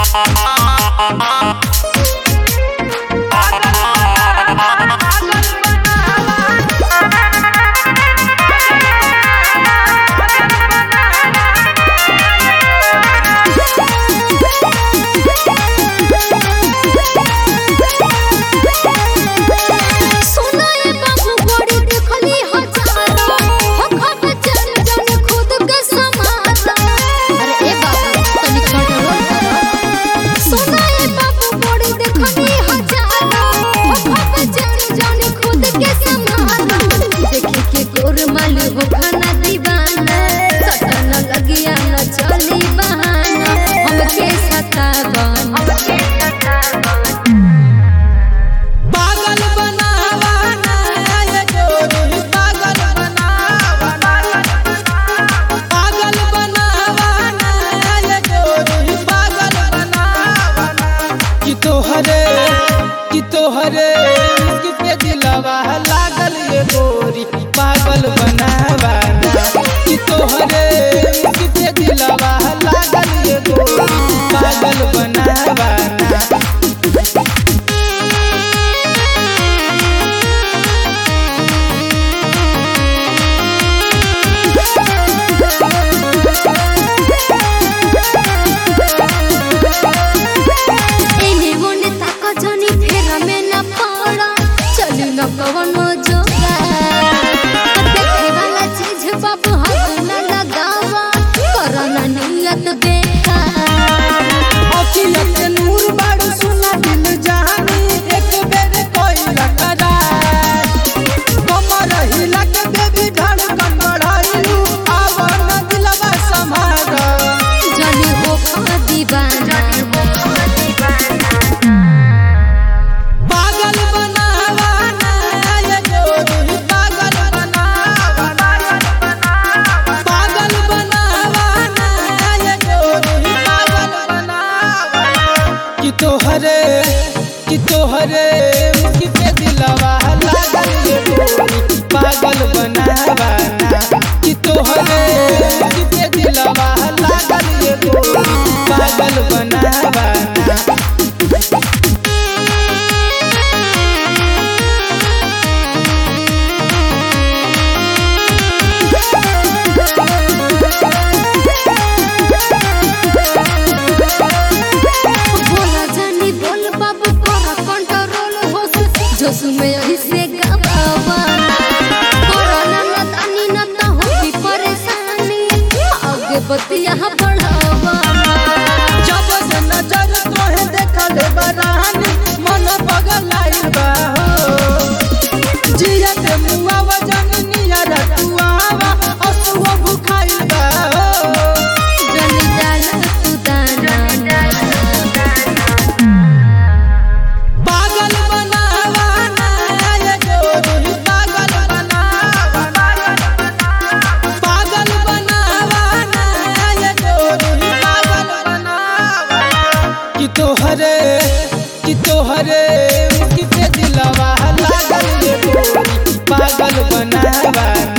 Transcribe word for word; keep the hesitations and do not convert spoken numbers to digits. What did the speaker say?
कि तोहरे किसके दिलवा लागल ये गोरी पागल बनावाना कि तोहरे किसके दिलवा लागल ये गोरी पागल बनावाना। कवनो जोगा देखे वाला चीज बाबू हाथ न लगावा करना नियत बेकार अखियत नूर बाड़ू सुना दिल जानी एक बेर कोइला करार कमर हिला के बेबी धड़कन बढ़ाइलू आवन दिलवा समार जाने हो का दीवाना कि तोहरे कि तोहरे किसके दिलवा लागल ये गोरी पागल बनावाना कि तोहरे किसके दिलवा लागल ये गोरी पागल बनावाना। जोश में यही से गवावाना कोरोना न तानी न त होगी परेशानी आगे बतिया बढ़ावाना जब से नजर तोहे देखल बरानी मन पगलाइल बा हो जिया के मुआ वजन नियर तुआवा असुआ भुखाइल बा हो जन डाला तू दाना पागल बनावाना ये गोरी पागल बनावाना पागल बनावाना ये गोरी पागल बनावाना कि तोहरे कि तोहरे किसके दिलवा लागल ये गोरी पागल बनावाना।